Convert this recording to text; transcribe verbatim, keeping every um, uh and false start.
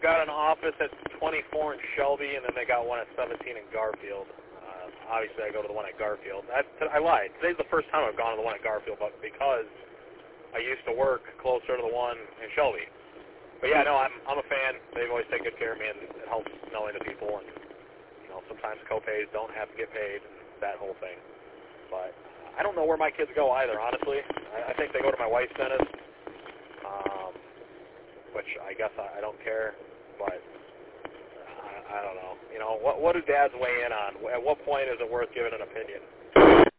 got an office at twenty-four in Shelby, and then they got one at seventeen in Garfield. Uh, obviously, I go to the one at Garfield. I, I lied. Today's the first time I've gone to the one at Garfield, but because I used to work closer to the one in Shelby. But yeah, no, I'm I'm a fan. They've always taken good care of me, and it helps knowing the people. And you know, sometimes co-pays don't have to get paid, and that whole thing. But I don't know where my kids go either, honestly. I, I think they go to my wife's dentist, um, which I guess I, I don't care. But I, I don't know. You know, what what do dads weigh in on? At what point is it worth giving an opinion?